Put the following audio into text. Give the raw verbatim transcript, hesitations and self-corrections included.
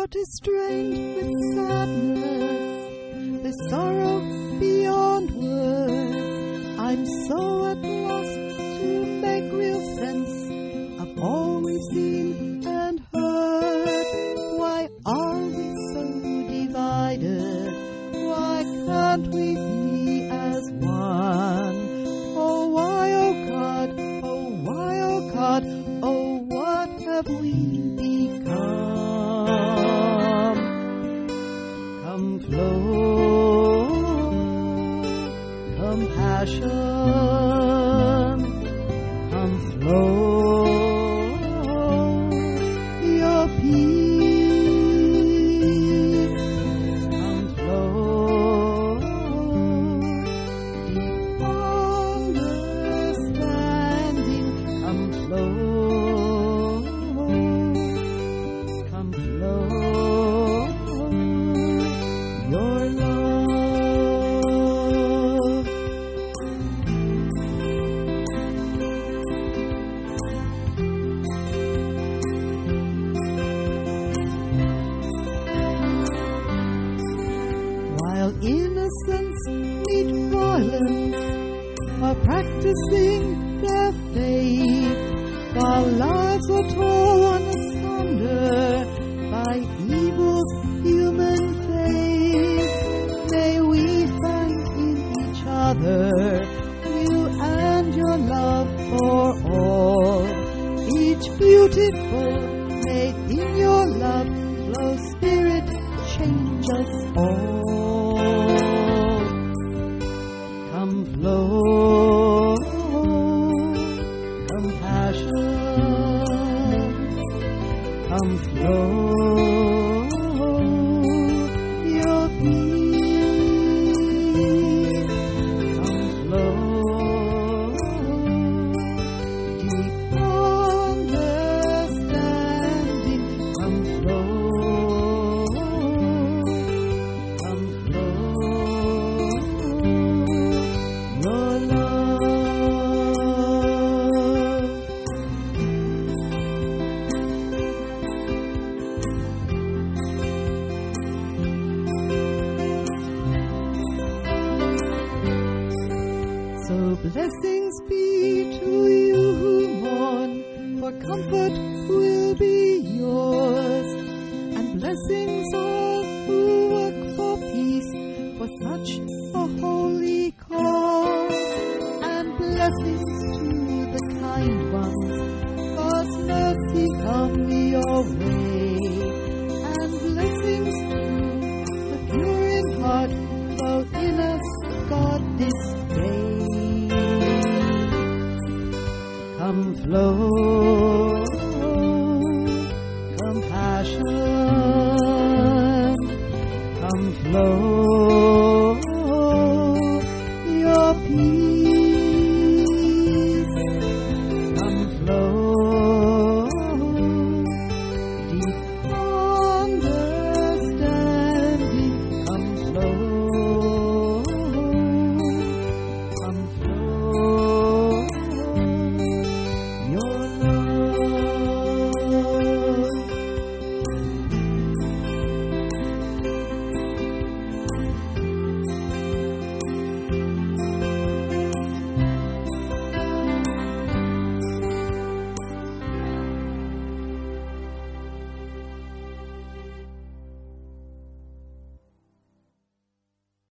heart is strained with sadness, there's sorrow beyond words. I'm so at loss to make real sense of all we've seen and heard. Why are we so divided? Why can't we be as one? Oh, why, oh God, oh, why, oh God, oh, what have we become? Come flow, compassion, come flow, your peace, come flow, deep understanding, come flow, come flow, your love. While innocents meet violence, are practicing their faith, while lives are torn asunder by evil's human face, may we find in each other you and your love for all. Each beautiful, made in your love, flow spirit, change us all. Come flow, compassion, come flow, your peace, come flow, deep understanding, come flow, come flow, your love. So blessings be to you who mourn, for comfort will be yours, and blessings all who work for peace, for such a holy cause, and blessings to the kind ones, God's mercy come your way, and blessings to the pure in heart, flow in us, God, this day. Come flow, compassion, come flow.